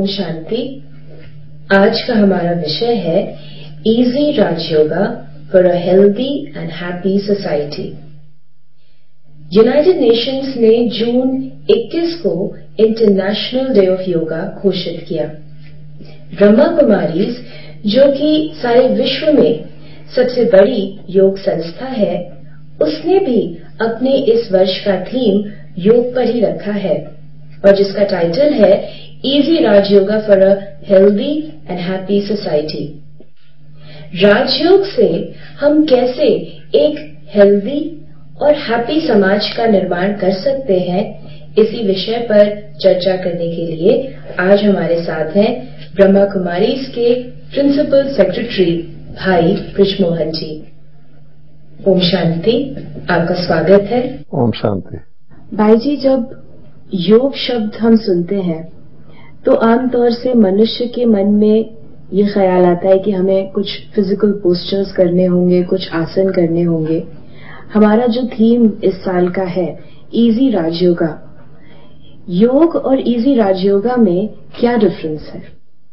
शांति। आज का हमारा विषय है easy Rajyoga for a healthy and happy society. United nations ने जून 21 को इंटरनेशनल डे ऑफ योगा घोषित किया। ब्रह्मा कुमारीज, जो कि सारे विश्व में सबसे बड़ी योग संस्था है, उसने भी अपने इस वर्ष का थीम योग पर ही रखा है और जिसका टाइटल है easy Rajyoga for a healthy and happy society. Rajyog से हम कैसे एक हेल्दी और हैप्पी समाज का निर्माण कर सकते हैं, इसी विषय पर चर्चा करने के लिए आज हमारे साथ हैं ब्रह्मा कुमारीज के प्रिंसिपल सेक्रेटरी भाई बृजमोहन जी। ओम शांति, आपका स्वागत है। ओम शांति। भाई जी, जब योग शब्द हम सुनते हैं तो आमतौर से मनुष्य के मन में ये ख्याल आता है कि हमें कुछ फिजिकल पोस्चर्स करने होंगे, कुछ आसन करने होंगे। हमारा जो थीम इस साल का है इजी राजयोगा, योग और इजी राजयोगा में क्या डिफरेंस है?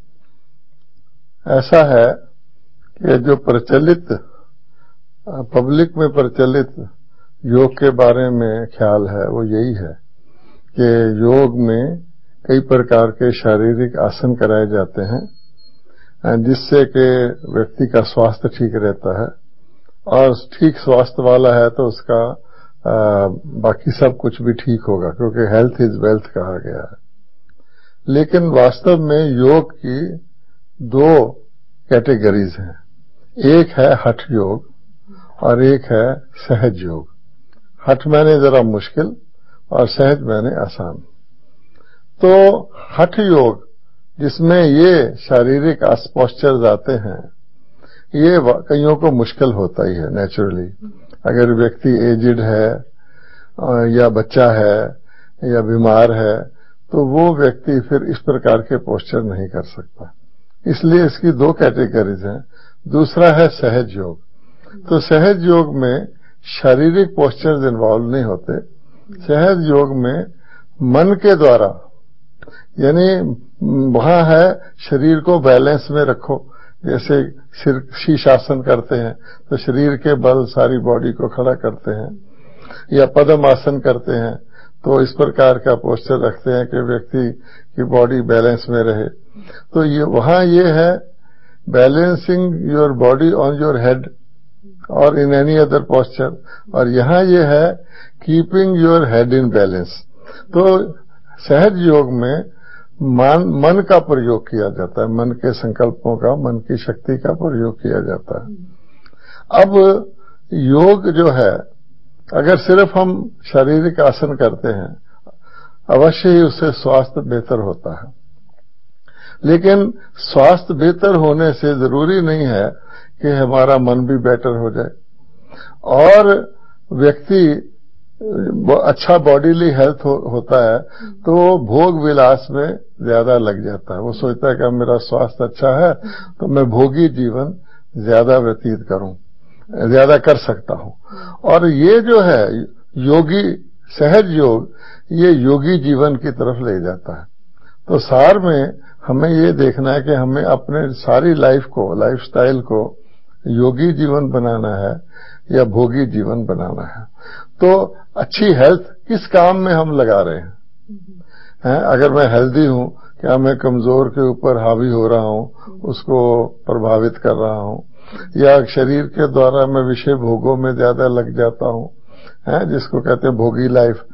ऐसा है कि जो प्रचलित पब्लिक में प्रचलित योग के बारे में ख्याल है वो यही है कि योग में कई प्रकार के शारीरिक आसन कराए जाते हैं जिससे कि व्यक्ति का स्वास्थ्य ठीक रहता है और ठीक स्वास्थ्य वाला है तो उसका बाकी सब कुछ भी ठीक होगा, क्योंकि हेल्थ इज वेल्थ कहा गया है। लेकिन वास्तव में योग की दो कैटेगरीज हैं, एक है हठ योग और एक है सहज योग। हठ मैंने जरा मुश्किल और सहज मैंने आसान। तो हठ योग जिसमें ये शारीरिक पोस्चर्स आते हैं, ये कईयों को मुश्किल होता ही है नेचुरली। अगर व्यक्ति एजिड है या बच्चा है या बीमार है तो वो व्यक्ति फिर इस प्रकार के पोस्चर नहीं कर सकता। इसलिए इसकी दो कैटेगरीज हैं। दूसरा है सहज योग। तो सहज योग में शारीरिक पोस्चर्स इन्वॉल्व नहीं होते। सहज योग में मन के द्वारा, यानी वहां है शरीर को बैलेंस में रखो। जैसे शीर्षासन करते हैं तो शरीर के बल सारी बॉडी को खड़ा करते हैं, या पद्मासन करते हैं तो इस प्रकार का पोस्चर रखते हैं कि व्यक्ति की बॉडी बैलेंस में रहे। तो ये वहां ये है balancing your body on your head और इन एनी अदर पोस्चर, और यहां ये है keeping your head in balance. तो सहज योग में मन का प्रयोग किया जाता है, मन के संकल्पों का, मन की शक्ति का प्रयोग किया जाता है। अब योग जो है, अगर सिर्फ हम शारीरिक आसन करते हैं, अवश्य ही उससे स्वास्थ्य बेहतर होता है, लेकिन स्वास्थ्य बेहतर होने से जरूरी नहीं है कि हमारा मन भी बेटर हो जाए और व्यक्ति अच्छा बॉडीली हेल्थ होता है तो वो भोग विलास में ज्यादा लग जाता है। वो सोचता है कि मेरा स्वास्थ्य अच्छा है तो मैं भोगी जीवन ज्यादा व्यतीत करूं, ज्यादा कर सकता हूं। और ये जो है योगी सहज योग, ये योगी जीवन की तरफ ले जाता है। तो सार में हमें ये देखना है कि हमें अपने सारी लाइफ स्टाइल को योगी जीवन बनाना है या भोगी जीवन बनाना है। तो अच्छी हेल्थ किस काम में हम लगा रहे हैं? अगर मैं हेल्दी हूं, क्या मैं कमजोर के ऊपर हावी हो रहा हूं, उसको प्रभावित कर रहा हूं, या शरीर के द्वारा मैं विषय भोगों में ज्यादा लग जाता हूं, जिसको कहते हैं भोगी life,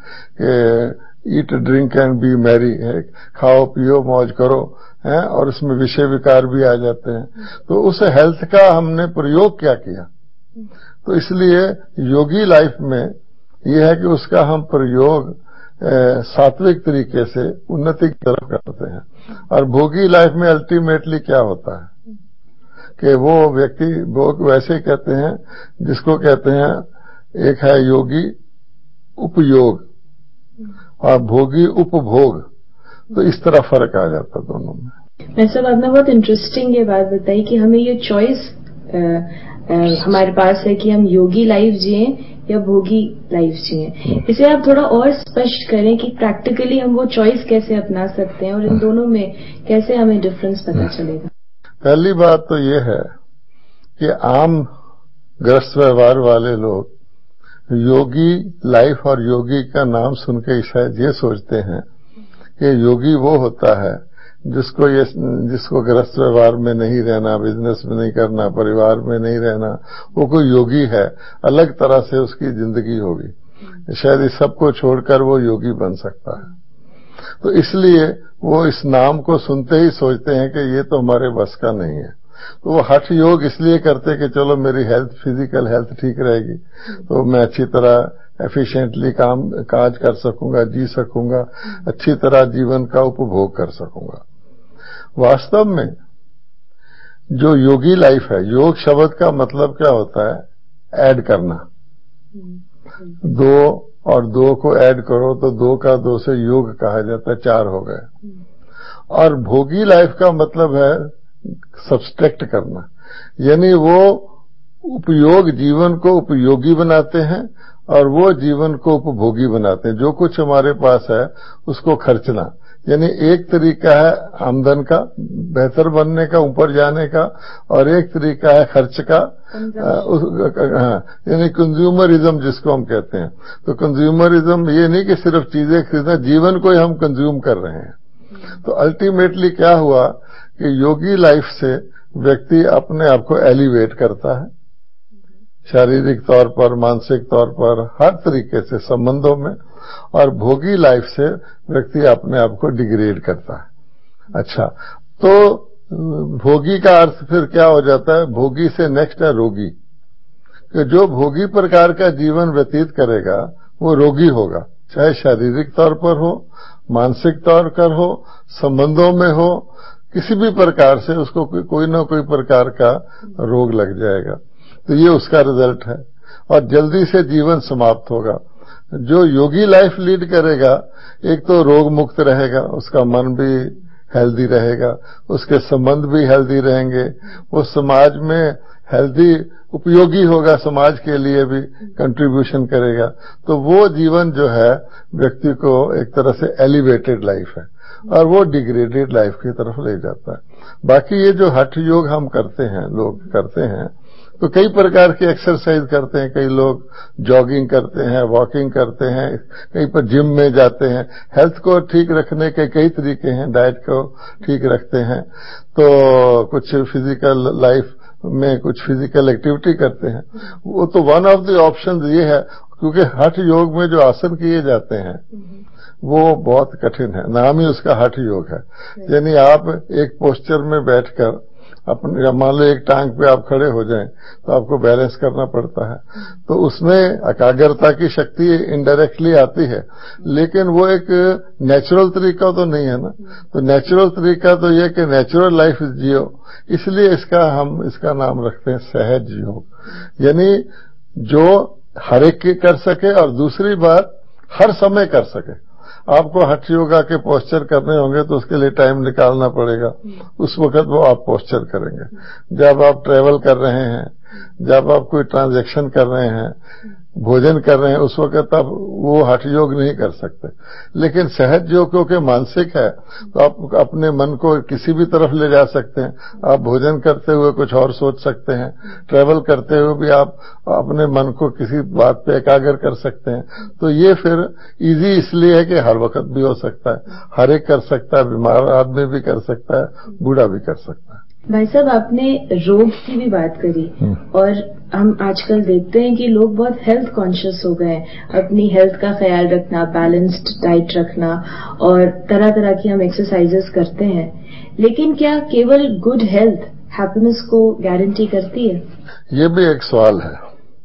eat drink and be merry, खाओ पियो मौज करो, और उसमें विषय विकार भी आ जाते हैं। तो उस हेल्थ का हमने प्रयोग क्या किया? तो इसलिए योगी लाइफ में यह है कि उसका हम प्रयोग सात्विक तरीके से उन्नति की तरफ करते हैं। और भोगी लाइफ में अल्टीमेटली क्या होता है कि वो व्यक्ति, भोग वैसे कहते हैं जिसको कहते हैं, एक है योगी उपयोग और भोगी उपभोग। तो इस तरह फर्क आ जाता दोनों में। वैसे आपने बहुत इंटरेस्टिंग ये बात बताई कि हमें ये चॉइस हमारे पास है कि हम योगी लाइफ जिएं या भोगी लाइफ जिए। इसे आप थोड़ा और स्पष्ट करें कि प्रैक्टिकली हम वो चॉइस कैसे अपना सकते हैं और इन दोनों में कैसे हमें डिफरेंस पता चलेगा। पहली बात तो ये है कि आम ग्रस्त व्यवहार वाले लोग योगी लाइफ और योगी का नाम सुन के शायद ये सोचते हैं कि योगी वो होता है जिसको ग्रस्त व्यवहार में नहीं रहना, बिजनेस में नहीं करना, परिवार में नहीं रहना, वो कोई योगी है, अलग तरह से उसकी जिंदगी होगी, शायद इस सबको छोड़कर वो योगी बन सकता है। तो इसलिए वो इस नाम को सुनते ही सोचते हैं कि ये तो हमारे बस का नहीं है। तो वो हठ योग इसलिए करते कि चलो मेरी हेल्थ, फिजिकल हेल्थ ठीक रहेगी तो मैं अच्छी तरह एफिशिएंटली काज कर सकूंगा, जी सकूंगा, अच्छी तरह जीवन का उपभोग कर सकूंगा। वास्तव में जो योगी लाइफ है, योग शब्द का मतलब क्या होता है? ऐड करना। 2 और 2 को ऐड करो तो 2 का 2 से योग कहा जाता है, 4 हो गए। और भोगी लाइफ का मतलब है सब्सट्रैक्ट करना, यानी वो उपयोग, जीवन को उपयोगी बनाते हैं और वो जीवन को उपभोगी बनाते हैं। जो कुछ हमारे पास है उसको खर्चना, यानी एक तरीका है आमदन का, बेहतर बनने का, ऊपर जाने का, और एक तरीका है खर्च का, यानी कंज्यूमरिज्म जिसको हम कहते हैं। तो कंज्यूमरिज्म ये नहीं कि सिर्फ चीजें खरीदना, जीवन को ही हम कंज्यूम कर रहे हैं। तो अल्टीमेटली क्या हुआ कि योगी लाइफ से व्यक्ति अपने आप को एलिवेट करता है, शारीरिक तौर पर, मानसिक तौर पर, हर तरीके से संबंधों में, और भोगी लाइफ से व्यक्ति अपने आप को डिग्रेड करता है। अच्छा, तो भोगी का अर्थ फिर क्या हो जाता है? भोगी से नेक्स्ट है रोगी, कि जो भोगी प्रकार का जीवन व्यतीत करेगा वो रोगी होगा, चाहे शारीरिक तौर पर हो, मानसिक तौर पर हो, संबंधों में हो, किसी भी प्रकार से उसको कोई ना कोई प्रकार का रोग लग जाएगा। तो ये उसका रिजल्ट है और जल्दी से जीवन समाप्त होगा। जो योगी लाइफ लीड करेगा, एक तो रोग मुक्त रहेगा, उसका मन भी हेल्दी रहेगा, उसके संबंध भी हेल्दी रहेंगे, वो समाज में हेल्दी उपयोगी होगा, समाज के लिए भी कंट्रीब्यूशन करेगा। तो वो जीवन जो है व्यक्ति को एक तरह से एलिवेटेड लाइफ है और वो डिग्रेडेड लाइफ की तरफ ले जाता है। बाकी ये जो हठ योग हम करते हैं, लोग करते हैं, तो कई प्रकार की एक्सरसाइज करते हैं। कई लोग जॉगिंग करते हैं, वॉकिंग करते हैं, कहीं पर जिम में जाते हैं। हेल्थ को ठीक रखने के कई तरीके हैं, डाइट को ठीक रखते हैं, तो कुछ फिजिकल लाइफ में कुछ फिजिकल एक्टिविटी करते हैं। वो तो वन ऑफ द ऑप्शन ये है, क्योंकि हठ योग में जो आसन किए जाते हैं वो बहुत कठिन है, नाम ही उसका हठ योग है। यानी आप एक पोस्चर में बैठकर अपने, मान लो एक टांग पे आप खड़े हो जाएं तो आपको बैलेंस करना पड़ता है, तो उसमें एकाग्रता की शक्ति इनडायरेक्टली आती है, लेकिन वो एक नेचुरल तरीका तो नहीं है ना। तो नेचुरल तरीका तो ये कि नेचुरल लाइफ जियो, इसलिए इसका नाम रखते हैं सहज योग, यानी जो हर एक की कर सके और दूसरी बात हर समय कर सके। आपको हठ योगा के पोस्चर करने होंगे तो उसके लिए टाइम निकालना पड़ेगा, उस वक्त वो आप पोस्चर करेंगे। जब आप ट्रेवल कर रहे हैं, जब आप कोई ट्रांजैक्शन कर रहे हैं, भोजन कर रहे हैं, उस वक्त आप वो हठ योग नहीं कर सकते। लेकिन सहज योग क्योंकि मानसिक है तो आप अपने मन को किसी भी तरफ ले जा सकते हैं। आप भोजन करते हुए कुछ और सोच सकते हैं, ट्रेवल करते हुए भी आप अपने मन को किसी बात पे एकाग्र कर सकते हैं। तो ये फिर इजी इसलिए है कि हर वक्त भी हो सकता है, हर एक कर सकता है, बीमार आदमी भी कर सकता है, बूढ़ा भी कर सकता है। भाई साहब, आपने रोग की भी बात करी और हम आजकल देखते हैं कि लोग बहुत हेल्थ कॉन्शियस हो गए हैं। अपनी हेल्थ का ख्याल रखना, बैलेंस्ड डाइट रखना और तरह तरह की हम एक्सरसाइजेस करते हैं, लेकिन क्या केवल गुड हेल्थ हैप्पीनेस को गारंटी करती है? ये भी एक सवाल है,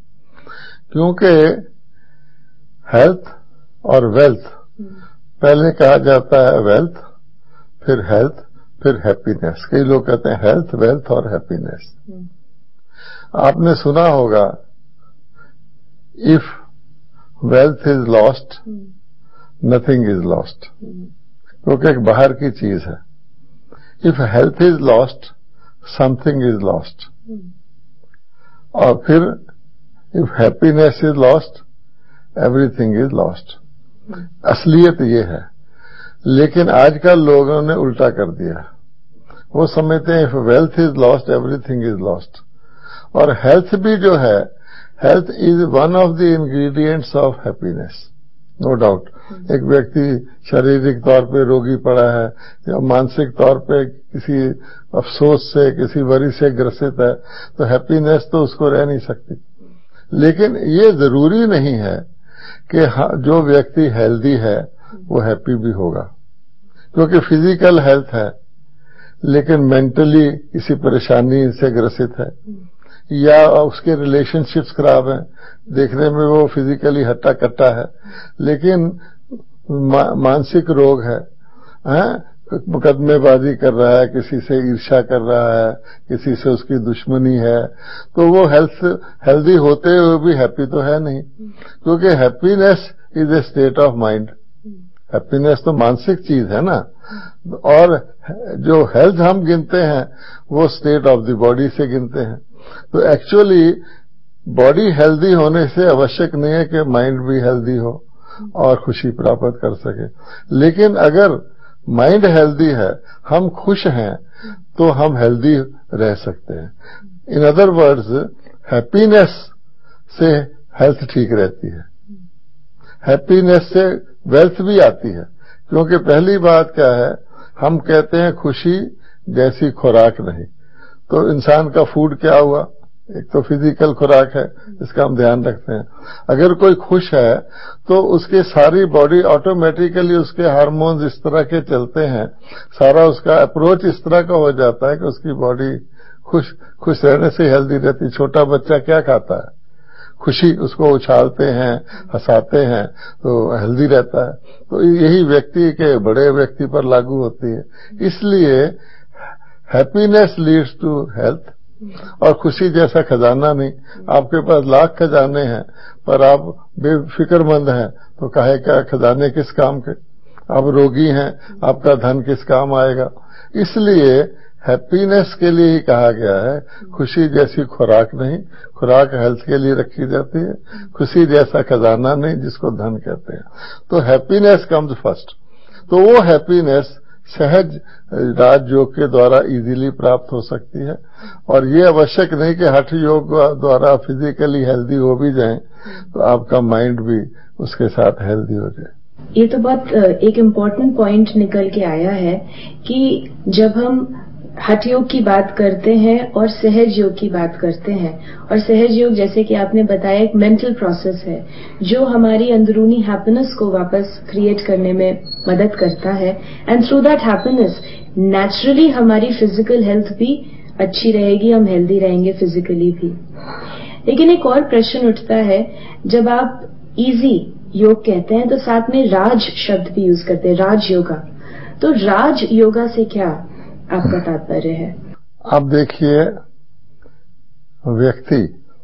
क्योंकि हेल्थ और वेल्थ, पहले कहा जाता है वेल्थ, फिर हेल्थ, फिर हैप्पीनेस। कई लोग कहते हैं हेल्थ, वेल्थ और हैप्पीनेस। आपने सुना होगा, if wealth is lost nothing is lost, क्योंकि एक बाहर की चीज है। If health is lost something is lost. और फिर if happiness is lost, everything is lost. असलियत ये है, लेकिन आजकल लोगों ने उल्टा कर दिया। वो समझते हैं if wealth is lost, everything is lost. और हेल्थ भी जो है, health is one of the ingredients of happiness, no doubt. एक व्यक्ति शारीरिक तौर पे रोगी पड़ा है या मानसिक तौर पे किसी अफसोस से, किसी वरी से ग्रसित है, तो हैप्पीनेस तो उसको रह नहीं सकती। लेकिन ये जरूरी नहीं है कि जो व्यक्ति हेल्दी है वो हैप्पी भी होगा, क्योंकि फिजिकल हेल्थ है लेकिन मेंटली किसी परेशानी से ग्रसित है, या उसके रिलेशनशिप्स खराब हैं, देखने में वो फिजिकली हट्टा कट्टा है लेकिन मानसिक रोग है, मुकदमेबाजी कर रहा है, किसी से ईर्ष्या कर रहा है, किसी से उसकी दुश्मनी है, तो वो हेल्दी होते हुए भी हैप्पी तो है नहीं, क्योंकि happiness is a state of mind. Happiness तो मानसिक चीज है ना, और जो हेल्थ हम गिनते हैं वो स्टेट ऑफ द बॉडी से गिनते हैं। तो एक्चुअली बॉडी हेल्दी होने से आवश्यक नहीं है कि माइंड भी हेल्दी हो और खुशी प्राप्त कर सके। लेकिन अगर माइंड हेल्दी है, हम खुश हैं, तो हम हेल्दी रह सकते हैं। इन अदर वर्ड्स, हैप्पीनेस से हेल्थ ठीक रहती है, हैप्पीनेस से वेल्थ भी आती है। क्योंकि पहली बात क्या है, हम कहते हैं खुशी जैसी खुराक नहीं, तो इंसान का फूड क्या हुआ? एक तो फिजिकल खुराक है, इसका हम ध्यान रखते हैं। अगर कोई खुश है तो उसकी सारी बॉडी ऑटोमेटिकली, उसके हार्मोन्स इस तरह के चलते हैं, सारा उसका अप्रोच इस तरह का हो जाता है कि उसकी बॉडी खुश रहने से हेल्दी रहती। छोटा बच्चा क्या खाता है? खुशी, उसको उछालते हैं, हंसाते हैं, तो हेल्दी रहता है। तो यही व्यक्ति के बड़े व्यक्ति पर लागू होती है। इसलिए हैप्पीनेस लीड्स टू हेल्थ। और खुशी जैसा खजाना नहीं। आपके पास लाख खजाने हैं पर आप बेफिक्रमंद हैं, तो काहे का खजाने किस काम के? आप रोगी हैं, आपका धन किस काम आएगा? इसलिए हैप्पीनेस के लिए ही कहा गया है, खुशी जैसी खुराक नहीं, खुराक हेल्थ के लिए रखी जाती है, खुशी जैसा खजाना नहीं जिसको धन कहते हैं। तो हैप्पीनेस कम्स फर्स्ट। तो वो हैप्पीनेस सहज राजयोग के द्वारा इजीली प्राप्त हो सकती है। और ये आवश्यक नहीं कि हठ योग द्वारा फिजिकली हेल्दी हो भी जाएं तो आपका माइंड भी उसके साथ हेल्दी हो जाए। ये तो बहुत एक इम्पोर्टेंट पॉइंट निकल के आया है कि जब हम हठ योग की बात करते हैं और सहज योग की बात करते हैं, और सहज योग जैसे कि आपने बताया एक मेंटल प्रोसेस है जो हमारी अंदरूनी हैप्पीनेस को वापस क्रिएट करने में मदद करता है, and through that happiness naturally हमारी फिजिकल हेल्थ भी अच्छी रहेगी, हम हेल्दी रहेंगे फिजिकली भी। लेकिन एक और प्रश्न उठता है, जब आप इजी योग कहते हैं तो साथ में राज शब्द भी यूज करते हैं, राज योगा। तो राज योगा से क्या आपका तात्पर्य है? आप देखिए, व्यक्ति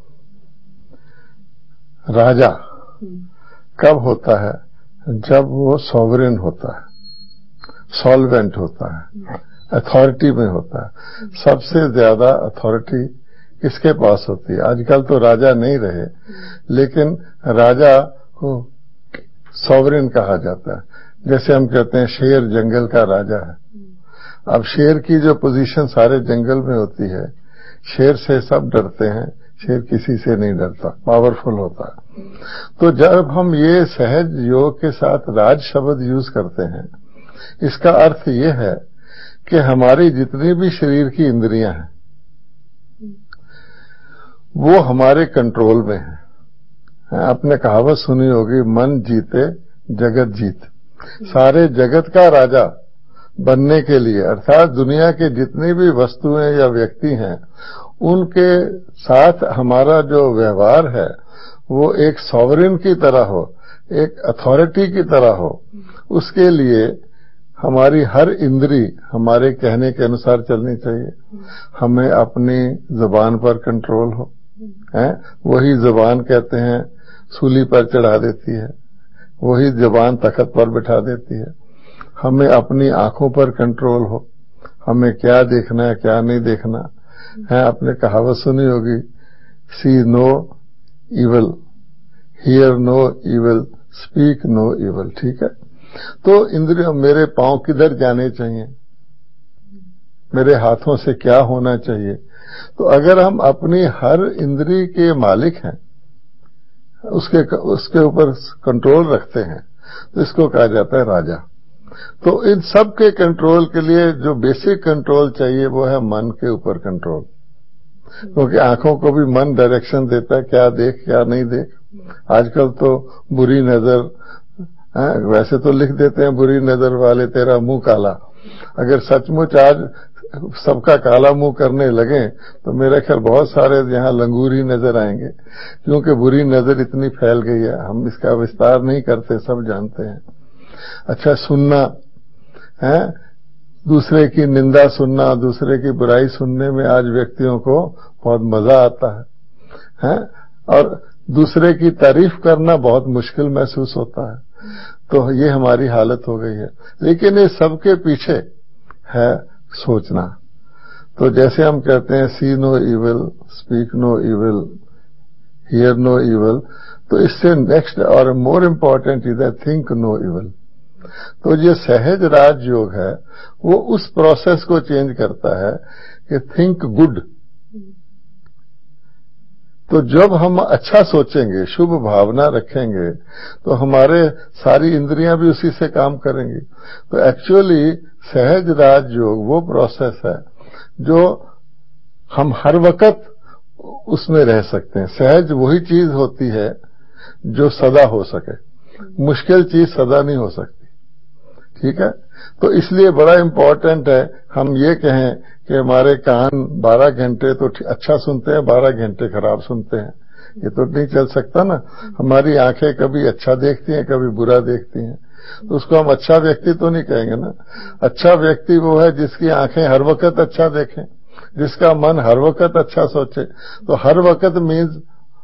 राजा कब होता है? जब वो सॉवरेन होता है, सॉल्वेंट होता है, अथॉरिटी में होता है। सबसे ज्यादा अथॉरिटी किसके पास होती है? आजकल तो राजा नहीं रहे, लेकिन राजा को सॉवरेन कहा जाता है। जैसे हम कहते हैं शेर जंगल का राजा है। अब शेर की जो पोजीशन सारे जंगल में होती है, शेर से सब डरते हैं, शेर किसी से नहीं डरता, पावरफुल होता है। तो जब हम ये सहज योग के साथ राज शब्द यूज करते हैं, इसका अर्थ ये है कि हमारी जितनी भी शरीर की इंद्रियां हैं वो हमारे कंट्रोल में है। आपने कहावत सुनी होगी, मन जीते जगत जीत। सारे जगत का राजा बनने के लिए, अर्थात दुनिया के जितनी भी वस्तुएं या व्यक्ति हैं, उनके साथ हमारा जो व्यवहार है वो एक सॉवरेन की तरह हो, एक अथॉरिटी की तरह हो। उसके लिए हमारी हर इंद्री हमारे कहने के अनुसार चलनी चाहिए। हमें अपनी जुबान पर कंट्रोल हो, है? वही जुबान कहते हैं सूली पर चढ़ा देती है, वही जुबान तख्त पर बिठा देती है। हमें अपनी आंखों पर कंट्रोल हो, हमें क्या देखना है क्या नहीं देखना है। आपने कहावत सुनी होगी, see no evil, hear no evil, speak no evil। ठीक है, तो इंद्रियों, मेरे पांव किधर जाने चाहिए, मेरे हाथों से क्या होना चाहिए, तो अगर हम अपनी हर इंद्री के मालिक हैं, उसके ऊपर कंट्रोल रखते हैं, तो इसको कहा जाता है राजा। तो इन सब के कंट्रोल के लिए जो बेसिक कंट्रोल चाहिए वो है मन के ऊपर कंट्रोल, क्योंकि आंखों को भी मन डायरेक्शन देता है, क्या देख क्या नहीं देख। आजकल तो बुरी नजर, वैसे तो लिख देते हैं बुरी नजर वाले तेरा मुंह काला। अगर सचमुच आज सबका काला मुंह करने लगे तो मेरा ख्याल बहुत सारे यहाँ लंगूर ही नजर आएंगे, क्योंकि बुरी नजर इतनी फैल गई है। हम इसका विस्तार नहीं करते, सब जानते हैं। अच्छा, सुनना है, दूसरे की निंदा सुनना, दूसरे की बुराई सुनने में आज व्यक्तियों को बहुत मजा आता है, और दूसरे की तारीफ करना बहुत मुश्किल महसूस होता है। तो ये हमारी हालत हो गई है। लेकिन ये सबके पीछे है सोचना। तो जैसे हम कहते हैं see no evil, speak no evil, hear no evil, तो इससे नेक्स्ट और more important is think no evil. तो ये सहज राज योग है, वो उस प्रोसेस को चेंज करता है कि थिंक गुड। तो जब हम अच्छा सोचेंगे, शुभ भावना रखेंगे, तो हमारे सारी इंद्रियां भी उसी से काम करेंगी। तो एक्चुअली सहज राज योग वो प्रोसेस है जो हम हर वक्त उसमें रह सकते हैं। सहज वही चीज होती है जो सदा हो सके, मुश्किल चीज सदा नहीं हो सकती। ठीक है, तो इसलिए बड़ा इम्पोर्टेंट है हम ये कहें कि हमारे कान 12 घंटे तो अच्छा सुनते हैं, 12 घंटे खराब सुनते हैं, ये तो नहीं चल सकता ना। हमारी आंखें कभी अच्छा देखती हैं, कभी बुरा देखती हैं, तो उसको हम अच्छा व्यक्ति तो नहीं कहेंगे ना। अच्छा व्यक्ति वो है जिसकी आंखें हर वक्त अच्छा देखें, जिसका मन हर वक्त अच्छा सोचे। तो हर वक्त मीन्स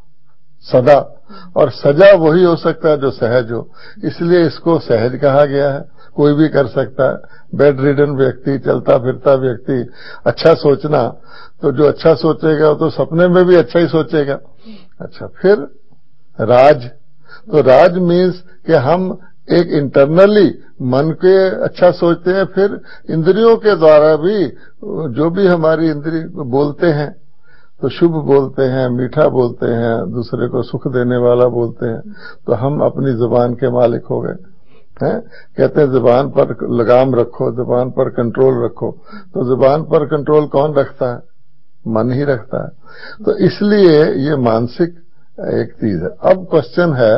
सदा, और सजा वही हो सकता है जो सहज हो, इसलिए इसको सहज कहा गया है। कोई भी कर सकता है, बेड रिडन व्यक्ति, चलता फिरता व्यक्ति, अच्छा सोचना, तो जो अच्छा सोचेगा तो सपने में भी अच्छा ही सोचेगा। अच्छा, फिर राज, तो राज मीन्स कि हम एक इंटरनली मन के अच्छा सोचते हैं, फिर इंद्रियों के द्वारा भी जो भी हमारी इंद्रिय बोलते हैं, तो शुभ बोलते हैं, मीठा बोलते हैं, दूसरे को सुख देने वाला बोलते हैं, तो हम अपनी जुबान के मालिक हो गए हैं। कहते हैं जुबान पर लगाम रखो, जुबान पर कंट्रोल रखो। तो जुबान पर कंट्रोल कौन रखता है? मन ही रखता है। तो इसलिए ये मानसिक एक चीज है। अब क्वेश्चन है,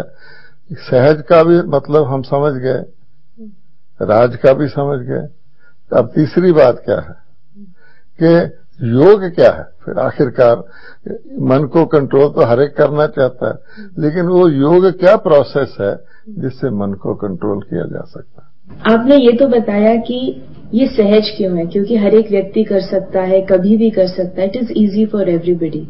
सहज का भी मतलब हम समझ गए, राज का भी समझ गए, अब तीसरी बात क्या है कि योग क्या है। फिर आखिरकार मन को कंट्रोल तो हर एक करना चाहता है, लेकिन वो योग क्या प्रोसेस है जिससे मन को कंट्रोल किया जा सकता है। आपने ये तो बताया कि ये सहज क्यों है, क्योंकि हर एक व्यक्ति कर सकता है, कभी भी कर सकता है, it is easy for everybody.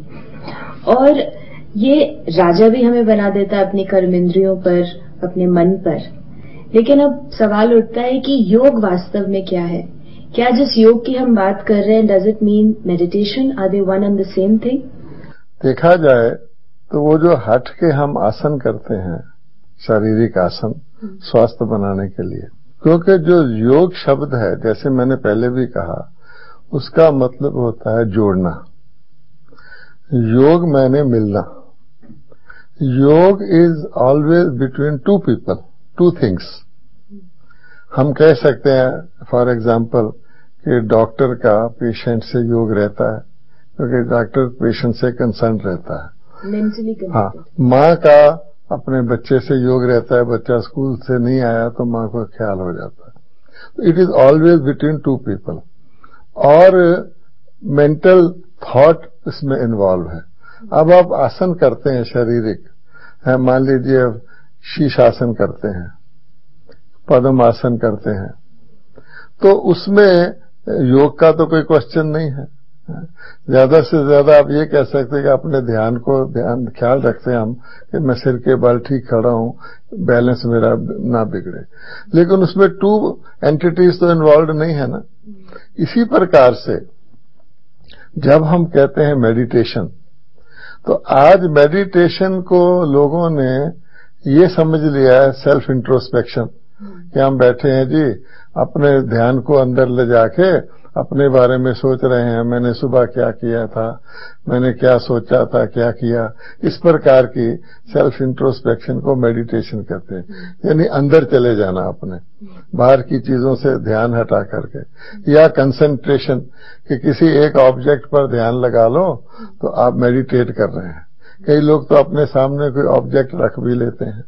और ये राजा भी हमें बना देता है अपनी कर्मेंद्रियों पर, अपने मन पर। लेकिन अब सवाल उठता है कि योग वास्तव में क्या है? क्या जिस योग की हम बात कर रहे हैं, does it mean meditation? Are they one and the same thing? देखा जाए तो वो जो हट के हम आसन करते हैं, शारीरिक आसन स्वास्थ्य बनाने के लिए, क्योंकि जो योग शब्द है, जैसे मैंने पहले भी कहा, उसका मतलब होता है जोड़ना। योग माने मिलना। Yog is always between two people, two things. हम कह सकते हैं फॉर एग्जाम्पल कि डॉक्टर का पेशेंट से योग रहता है, क्योंकि डॉक्टर पेशेंट से कंसर्न रहता है। Mentally connected. हाँ, माँ का अपने बच्चे से योग रहता है, बच्चा स्कूल से नहीं आया तो माँ को ख्याल हो जाता है। It is always between two people. और मेंटल थॉट इसमें इन्वॉल्व है। अब आप आसन करते हैं शारीरिक, मान लीजिए शीर्षासन करते हैं, पद्म आसन करते हैं, तो उसमें योग का तो कोई क्वेश्चन नहीं है। ज्यादा से ज्यादा आप ये कह सकते हैं कि अपने ख्याल रखते हैं हम कि मैं सिर के बल ठीक खड़ा हूं, बैलेंस मेरा ना बिगड़े, लेकिन उसमें टू एंटिटीज तो इन्वॉल्व नहीं है ना। इसी प्रकार से जब हम कहते हैं मेडिटेशन, तो आज मेडिटेशन को लोगों ने ये समझ लिया है सेल्फ इंट्रोस्पेक्शन, कि हम बैठे हैं जी, अपने ध्यान को अंदर ले जाके अपने बारे में सोच रहे हैं, मैंने सुबह क्या किया था, मैंने क्या सोचा था, क्या किया। इस प्रकार की सेल्फ इंट्रोस्पेक्शन को मेडिटेशन कहते हैं, यानी अंदर चले जाना, अपने बाहर की चीजों से ध्यान हटा करके। या कंसंट्रेशन, कि किसी एक ऑब्जेक्ट पर ध्यान लगा लो तो आप मेडिटेट कर रहे हैं। कई लोग तो अपने सामने कोई ऑब्जेक्ट रख भी लेते हैं।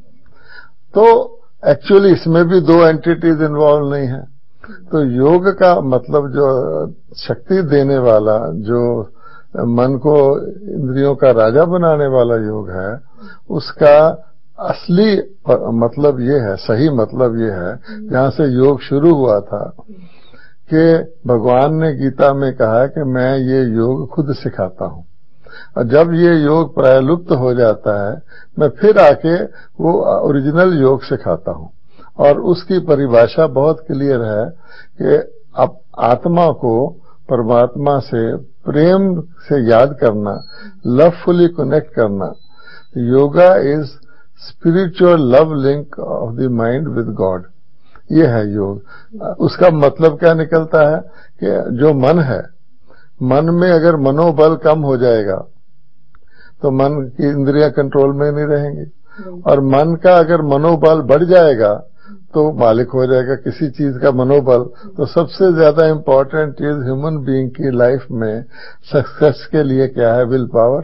तो एक्चुअली इसमें भी दो एंटिटीज इन्वॉल्व नहीं है। तो योग का मतलब जो शक्ति देने वाला, जो मन को इंद्रियों का राजा बनाने वाला योग है, उसका असली मतलब ये है, सही मतलब ये है, जहां से योग शुरू हुआ था, कि भगवान ने गीता में कहा कि मैं ये योग खुद सिखाता हूं, और जब ये योग प्रायलुप्त हो जाता है, मैं फिर आके वो ओरिजिनल योग सिखाता हूं। और उसकी परिभाषा बहुत क्लियर है कि आप आत्मा को परमात्मा से प्रेम से याद करना, लवफुली कनेक्ट करना। Yoga is spiritual love link of the mind with God, ये है योग। उसका मतलब क्या निकलता है कि जो मन है, मन में अगर मनोबल कम हो जाएगा तो मन की इंद्रियां कंट्रोल में नहीं रहेंगी, और मन का अगर मनोबल बढ़ जाएगा तो मालिक हो जाएगा किसी चीज का मनोबल। तो सबसे ज्यादा इंपॉर्टेंट चीज ह्यूमन बीइंग की लाइफ में सक्सेस के लिए क्या है? Will power.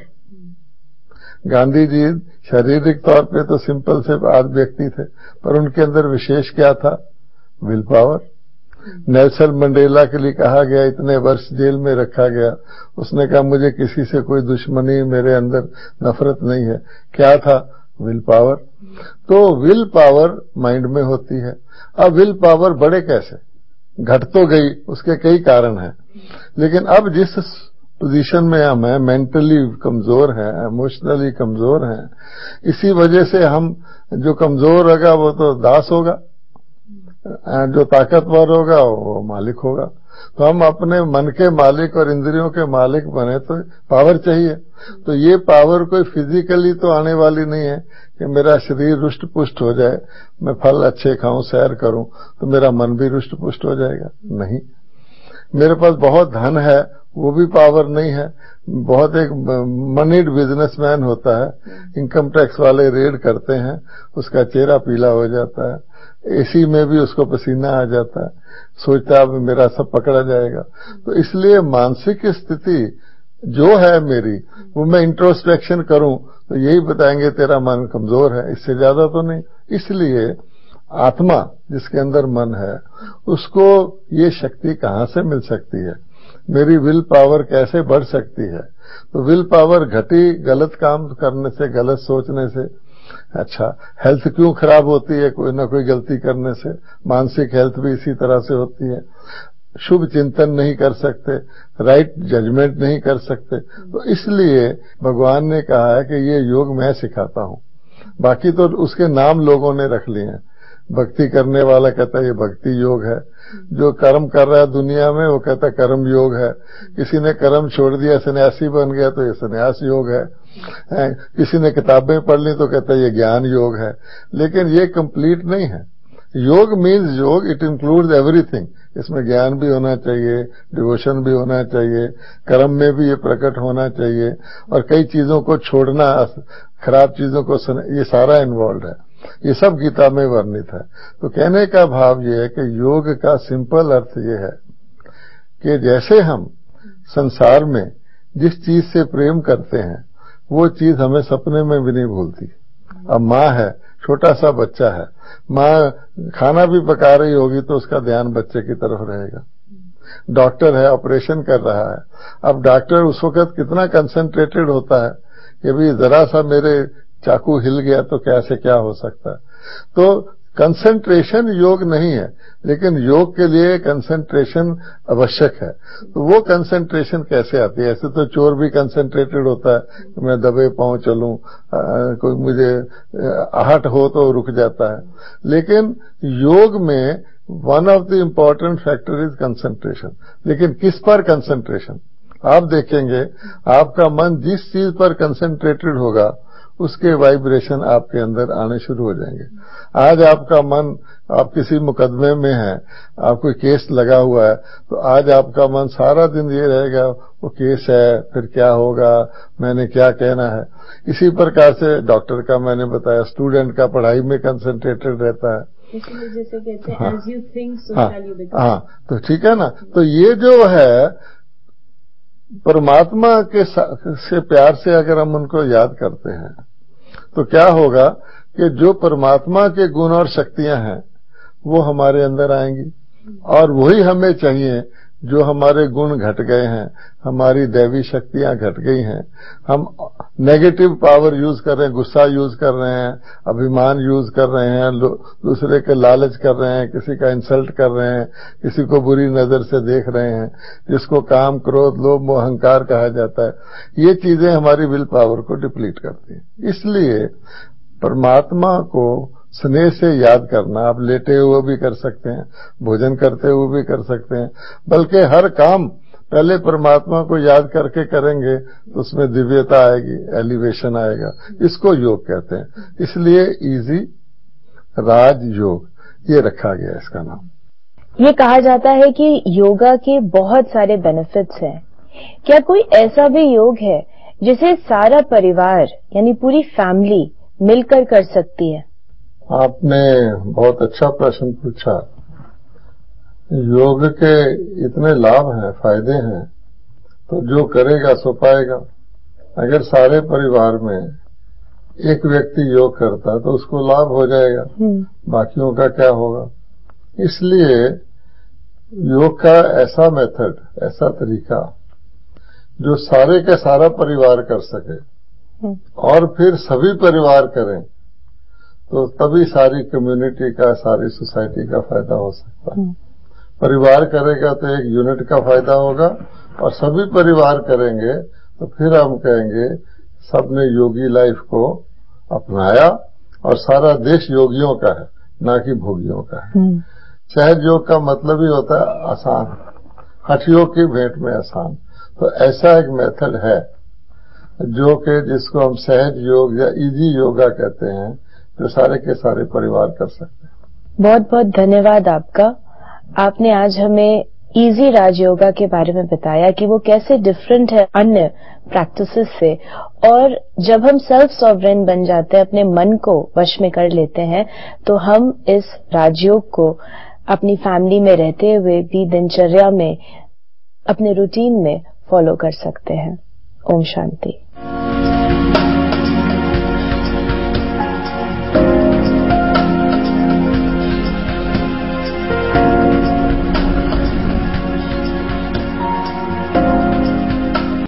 गांधी जी शारीरिक तौर पे तो सिंपल से आदि व्यक्ति थे, पर उनके अंदर विशेष क्या था? Will power. नेल्सन मंडेला के लिए कहा गया, इतने वर्ष जेल में रखा गया, उसने कहा मुझे किसी से कोई दुश्मनी, मेरे अंदर नफरत नहीं है। क्या था? Will power. तो विल पावर माइंड में होती है। अब विल पावर बढ़े कैसे? घट तो गई, उसके कई कारण हैं, लेकिन अब जिस पोजीशन में हम हैं, मेंटली कमजोर हैं, इमोशनली कमजोर हैं, इसी वजह से हम, जो कमजोर होगा वो तो दास होगा, जो ताकतवर होगा वो मालिक होगा। तो हम अपने मन के मालिक और इंद्रियों के मालिक बने तो पावर चाहिए। तो ये पावर कोई फिजिकली तो आने वाली नहीं है कि मेरा शरीर रुष्ट पुष्ट हो जाए, मैं फल अच्छे खाऊं, सैर करूं तो मेरा मन भी रुष्ट पुष्ट हो जाएगा। नहीं, मेरे पास बहुत धन है, वो भी पावर नहीं है। बहुत एक मनीड बिजनेसमैन होता है, इनकम टैक्स वाले रेड करते हैं, उसका चेहरा पीला हो जाता है, एसी में भी उसको पसीना आ जाता है, सोचता है मेरा सब पकड़ा जाएगा। तो इसलिए मानसिक स्थिति जो है मेरी, वो मैं इंट्रोस्पेक्शन करूं तो यही बताएंगे तेरा मन कमजोर है, इससे ज्यादा तो नहीं। इसलिए आत्मा जिसके अंदर मन है, उसको ये शक्ति कहां से मिल सकती है? मेरी विल पावर कैसे बढ़ सकती है? तो विल पावर घटी गलत काम करने से, गलत सोचने से। अच्छा, हेल्थ क्यों खराब होती है? कोई ना कोई गलती करने से। मानसिक हेल्थ भी इसी तरह से होती है। शुभ चिंतन नहीं कर सकते, राइट जजमेंट नहीं कर सकते। तो इसलिए भगवान ने कहा है कि ये योग मैं सिखाता हूं। बाकी तो उसके नाम लोगों ने रख लिए हैं। भक्ति करने वाला कहता है ये भक्ति योग है, जो कर्म कर रहा है दुनिया में वो कहता है कर्म योग है, किसी ने कर्म छोड़ दिया सन्यासी बन गया तो ये सन्यास योग है, किसी ने किताबें पढ़ ली तो कहता है ये ज्ञान योग है। लेकिन ये कंप्लीट नहीं है। योग मीन्स योग, इट इंक्लूड्स एवरीथिंग। इसमें ज्ञान भी होना चाहिए, डिवोशन भी होना चाहिए, कर्म में भी ये प्रकट होना चाहिए, और कई चीजों को छोड़ना, खराब चीजों को, ये सारा इन्वॉल्व है। ये सब गीता में वर्णित है। तो कहने का भाव ये है कि योग का सिंपल अर्थ ये है कि जैसे हम संसार में जिस चीज से प्रेम करते हैं, वो चीज हमें सपने में भी नहीं भूलती। अब माँ है, छोटा सा बच्चा है, माँ खाना भी पका रही होगी तो उसका ध्यान बच्चे की तरफ रहेगा। डॉक्टर है, ऑपरेशन कर रहा है, अब डॉक्टर उस वक्त कितना कंसंट्रेटेड होता है कि भी जरा सा मेरे चाकू हिल गया तो कैसे क्या हो सकता है। तो कंसंट्रेशन योग नहीं है, लेकिन योग के लिए कंसंट्रेशन आवश्यक है। तो वो कंसंट्रेशन कैसे आती है? ऐसे तो चोर भी कंसंट्रेटेड होता है कि मैं दबे पांव चलूं, कोई मुझे आहट हो तो रुक जाता है। लेकिन योग में one of the important factor is concentration. लेकिन किस पर कंसंट्रेशन? आप देखेंगे आपका मन जिस चीज पर कंसंट्रेटेड होगा उसके वाइब्रेशन आपके अंदर आने शुरू हो जाएंगे। आज आपका मन, आप किसी मुकदमे में हैं, आप कोई केस लगा हुआ है, तो आज आपका मन सारा दिन ये रहेगा वो केस है, फिर क्या होगा, मैंने क्या कहना है। इसी प्रकार से डॉक्टर का मैंने बताया, स्टूडेंट का पढ़ाई में कंसंट्रेटेड रहता है। इसलिए जैसे कहते हैं as you think so shall you become। हाँ, तो ठीक है ना। तो ये जो है परमात्मा के से प्यार से अगर हम उनको याद करते हैं तो क्या होगा कि जो परमात्मा के गुण और शक्तियां हैं वो हमारे अंदर आएंगी, और वही हमें चाहिए जो हमारे गुण घट गए हैं, हमारी दैवी शक्तियां घट गई हैं। हम नेगेटिव पावर यूज कर रहे हैं, गुस्सा यूज कर रहे हैं, अभिमान यूज कर रहे हैं, दूसरे के लालच कर रहे हैं, किसी का इंसल्ट कर रहे हैं, किसी को बुरी नजर से देख रहे हैं, जिसको काम, क्रोध, लोभ, मोह, अहंकार कहा जाता है। ये चीजें हमारी विल पावर को डिप्लीट करती हैं। इसलिए परमात्मा को स्नेह से याद करना, आप लेटे हुए भी कर सकते हैं, भोजन करते हुए भी कर सकते हैं, बल्कि हर काम पहले परमात्मा को याद करके करेंगे तो उसमें दिव्यता आएगी, एलिवेशन आएगा। इसको योग कहते हैं। इसलिए इजी राज योग ये रखा गया इसका नाम। ये कहा जाता है कि योगा के बहुत सारे बेनिफिट्स हैं। क्या कोई ऐसा भी योग है जिसे सारा परिवार यानी पूरी फैमिली मिलकर कर सकती है? आपने बहुत अच्छा प्रश्न पूछा। योग के इतने लाभ हैं, फायदे हैं, तो जो करेगा सो पाएगा। अगर सारे परिवार में एक व्यक्ति योग करता तो उसको लाभ हो जाएगा, बाकियों का क्या होगा। इसलिए योग का ऐसा मेथड, ऐसा तरीका जो सारे का सारा परिवार कर सके और फिर सभी परिवार करें तो तभी सारी कम्युनिटी का, सारी सोसाइटी का फायदा हो सकता है। परिवार करेगा तो एक यूनिट का फायदा होगा, और सभी परिवार करेंगे तो फिर हम कहेंगे सबने योगी लाइफ को अपनाया और सारा देश योगियों का है, ना कि भोगियों का है। सहज योग का मतलब ही होता है आसान, हठ योग की भेंट में आसान। तो ऐसा एक मेथड है जो कि जिसको हम सहज योग या इजी योगा कहते हैं, जो सारे के सारे परिवार कर सकते हैं। बहुत बहुत धन्यवाद आपका। आपने आज हमें इजी राज योगा के बारे में बताया कि वो कैसे डिफरेंट है अन्य प्रैक्टिसेस से, और जब हम सेल्फ सॉवरेन बन जाते हैं, अपने मन को वश में कर लेते हैं, तो हम इस राजयोग को अपनी फैमिली में रहते हुए भी दिनचर्या में, अपने रूटीन में फॉलो कर सकते हैं। ओम शांति।